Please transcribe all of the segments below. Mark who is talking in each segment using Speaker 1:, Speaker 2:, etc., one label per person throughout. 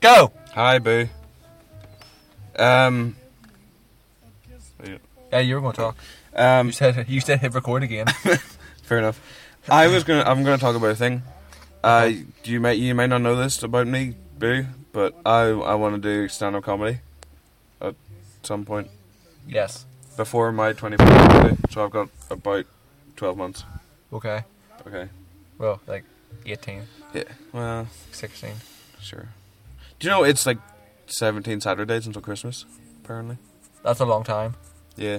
Speaker 1: Go!
Speaker 2: Hi, boo.
Speaker 1: Yeah, you were going to talk. You said hit record again.
Speaker 2: Fair enough. I'm gonna talk about a thing. You might not know this about me, boo, but I want to do stand-up comedy at some point
Speaker 1: Yes.
Speaker 2: before my 21st birthday. So I've got about 12 months.
Speaker 1: Okay.
Speaker 2: Okay.
Speaker 1: Well, like 18,
Speaker 2: Yeah. Well,
Speaker 1: 16.
Speaker 2: sure. Do you know it's like 17 Saturdays until Christmas? Apparently.
Speaker 1: That's a long time.
Speaker 2: Yeah.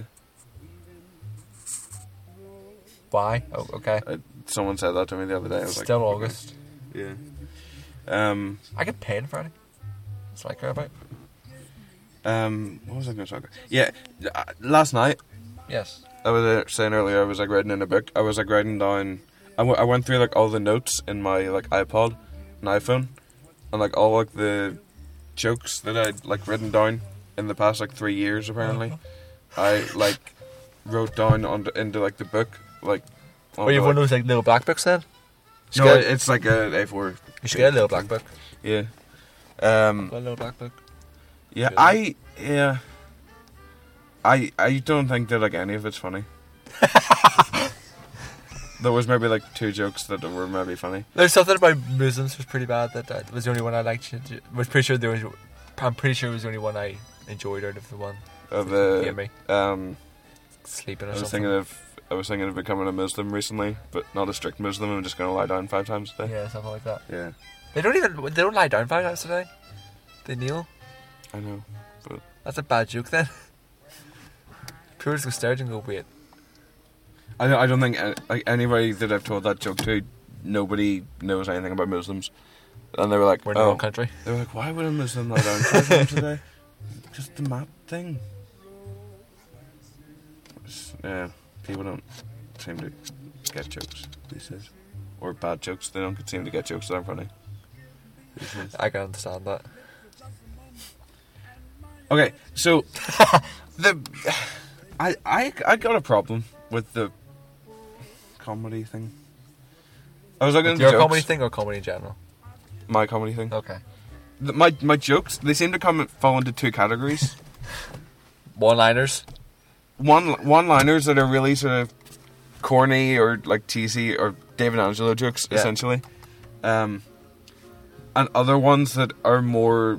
Speaker 1: Why? Oh, okay.
Speaker 2: Someone said that to me the other day. I was
Speaker 1: Still
Speaker 2: like,
Speaker 1: August.
Speaker 2: yeah.
Speaker 1: I get paid on Friday. That's what I care about.
Speaker 2: What was I going to talk about? Yeah, last night,
Speaker 1: Yes.
Speaker 2: I was saying earlier, I was like writing in a book. I was like writing down, I went through like all the notes in my like iPod and iPhone, and like all like the jokes that I'd like written down in the past like 3 years apparently. I like wrote down into like the book, like.
Speaker 1: Well, you have one of those like little black books then?
Speaker 2: No, it's like a A4.
Speaker 1: You should get a little black book.
Speaker 2: Yeah.
Speaker 1: Got a little black book.
Speaker 2: Yeah, I don't think that like any of it's funny. There was maybe like 2 jokes that were maybe funny.
Speaker 1: There's something about Muslims was pretty bad that was the only one I liked. I'm pretty sure it was the only one I enjoyed out of the one.
Speaker 2: Of
Speaker 1: Gave me.
Speaker 2: the
Speaker 1: Sleeping or
Speaker 2: I was
Speaker 1: something.
Speaker 2: thinking of becoming a Muslim recently, but not a strict Muslim. I'm just going to lie down 5 times a day.
Speaker 1: Yeah, something like that.
Speaker 2: Yeah,
Speaker 1: They don't lie down 5 times a day. They kneel.
Speaker 2: I know. But
Speaker 1: That's a bad joke then. People just go stare and go, wait.
Speaker 2: I don't think like anybody that I've told that joke to, nobody knows anything about Muslims, and they were like,
Speaker 1: We're in the wrong country.
Speaker 2: They were like, why would a Muslim lie down 5 times a day? Just the map thing. Yeah, people don't seem to get jokes these days, or bad jokes. They don't seem to get jokes that are funny these days.
Speaker 1: I can understand that.
Speaker 2: Okay, so I got a problem with the comedy thing. I was looking at
Speaker 1: Your
Speaker 2: the jokes.
Speaker 1: comedy thing or comedy in general?
Speaker 2: My comedy thing.
Speaker 1: Okay.
Speaker 2: My jokes, they seem to fall into 2 categories.
Speaker 1: One-liners?
Speaker 2: One-liners that are really sort of corny or like cheesy or David Angelo jokes,
Speaker 1: Yeah.
Speaker 2: essentially. And other ones that are more...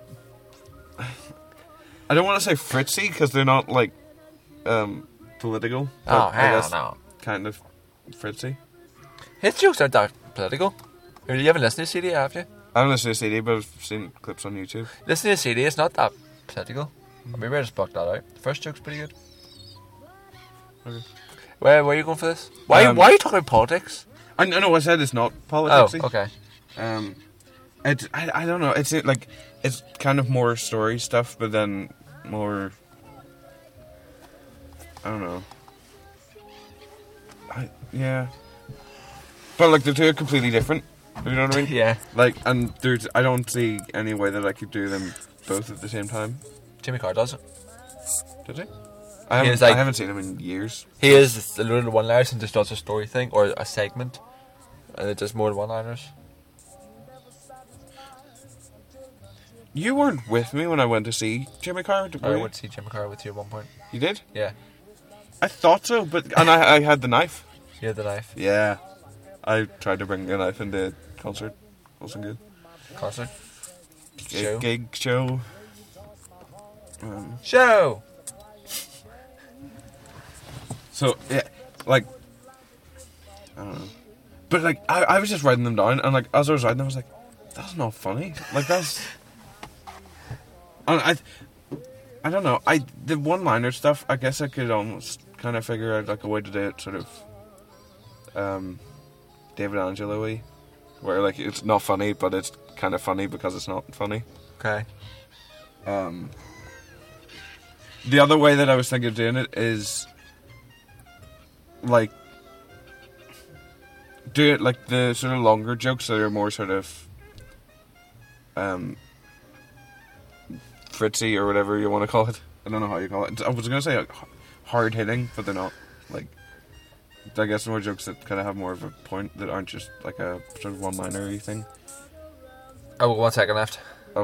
Speaker 2: I don't want to say fritzy because they're not like political.
Speaker 1: Oh,
Speaker 2: but I
Speaker 1: hell
Speaker 2: guess
Speaker 1: no.
Speaker 2: kind of fritzy.
Speaker 1: His jokes aren't that political. You haven't listened to CD, have you?
Speaker 2: I haven't listened to CD, but I've seen clips on YouTube.
Speaker 1: Listen to CD, it's not that political. Maybe I just blocked that out. The first joke's pretty good.
Speaker 2: Okay.
Speaker 1: Where are you going for this? Why are you talking about politics?
Speaker 2: I know I said it's not politics.
Speaker 1: Oh, okay.
Speaker 2: I don't know. It's like it's kind of more story stuff, but then more. I don't know. Yeah. But like the 2 are completely different. You know what I mean?
Speaker 1: Yeah.
Speaker 2: Like, and I don't see any way that I could do them both at the same time.
Speaker 1: Jimmy Carr does it.
Speaker 2: Did he?
Speaker 1: He is
Speaker 2: I
Speaker 1: like-
Speaker 2: haven't seen him in years.
Speaker 1: He is a little one-liners and just does a story thing or a segment. And it's just more one-liners.
Speaker 2: You weren't with me when I went to see Jimmy Carr.
Speaker 1: I went to see Jimmy Carr with you at one point.
Speaker 2: You did?
Speaker 1: Yeah.
Speaker 2: I thought so, and I had the knife.
Speaker 1: You had the knife.
Speaker 2: Yeah. I tried to bring a knife into concert. Wasn't good.
Speaker 1: Concert. Show.
Speaker 2: Gig show.
Speaker 1: Show!
Speaker 2: So, yeah, like, I don't know. But, like, I was just writing them down, and, like, as I was writing them, I was like, that's not funny. Like, that's... And I don't know. The one-liner stuff, I guess I could almost kind of figure out, like, a way to do it sort of, David Angelo-y, where, like, it's not funny, but it's kind of funny because it's not funny.
Speaker 1: Okay.
Speaker 2: The other way that I was thinking of doing it is, like, do it like the sort of longer jokes that are more sort of, fritzy or whatever you want to call it. I don't know how you call it. I was going to say like, hard hitting, but they're not. Like, I guess more jokes that kind of have more of a point that aren't just like a sort of one-liner-y thing.
Speaker 1: Oh, 1 second left.